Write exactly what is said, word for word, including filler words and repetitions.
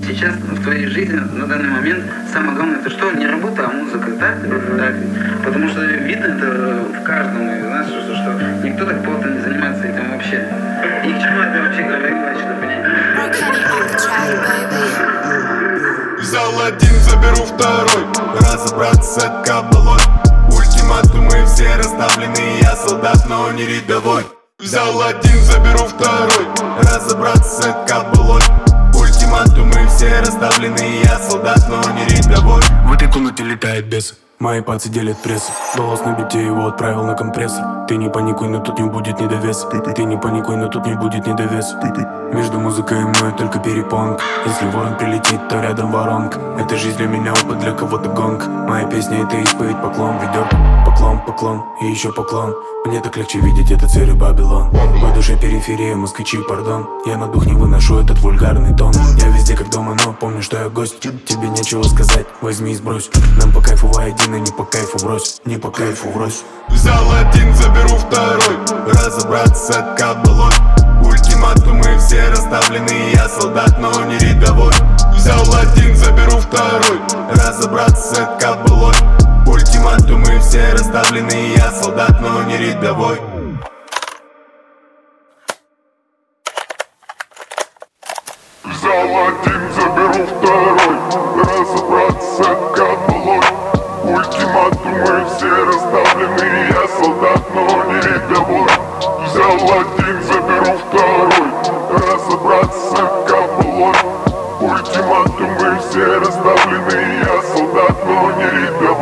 сейчас в твоей жизни на данный момент самое главное это что? Не работа, а музыка, так? Так. Потому что видно это в каждом, и знаешь, что, что никто так плотно не занимается этим вообще. И к чему это вообще говорила, что понять? Взял один, заберу второй. Разобраться кабалой. Ультиматумы все расставлены. Я солдат, но не рядовой. Взял один, заберу второй. Разобраться кабалой. Ультиматумы все расставлены. Я солдат, но не рядовой. В этой комнате летает бес. Мои пальцы делят прессу. Голос на бите, его отправил на компрессор. Ты не паникуй, но тут не будет недовес. Ты не паникуй, но тут не будет недовес. Между музыкой и мной только перепонка. Если ворон прилетит, то рядом воронка. Это жизнь для меня опыт, для кого-то гонка. Моя песня это исповедь, поклон ведет. Поклон, поклон и еще поклон. Мне так легче видеть этот серый Бабилон. В душе периферия, москвичи, пардон. Я на дух не выношу этот вульгарный тон. Я везде как дома, но помню, что я гость. Тебе нечего сказать, возьми и сбрось. Нам по кайфу воедино, не по кайфу врозь. Не по кайфу врозь. Взял один, заберу второй. Разобраться кабалой. Ультиматумы все расставлены. Я солдат, но не рядовой. Взял один, заберу второй. Разобраться кабалой. Ультиматумы все расставлены. Я солдат, но не рядовой. Взял один, заберу второй. Разобраться кабалой. Ультиматумы все расставлены. Я солдат, но не рядовой. Взял один, заберу второй. Разобраться кабалой. Ультиматумы все расставлены. Я солдат, но не рядовой.